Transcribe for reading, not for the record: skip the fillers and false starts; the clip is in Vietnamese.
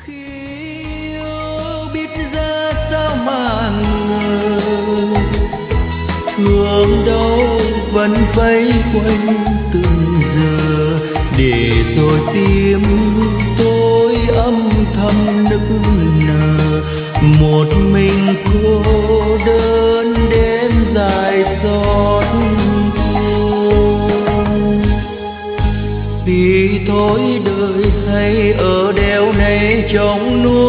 Khi yêu biết ra sao mà ngờ, thương đâu vẫn vây quanh từng giờ, để rồi tim tôi âm thầm nức nở. Một mình cô đơn đêm dài xót thương. Thì thôi đời hay ở đèo này trong núi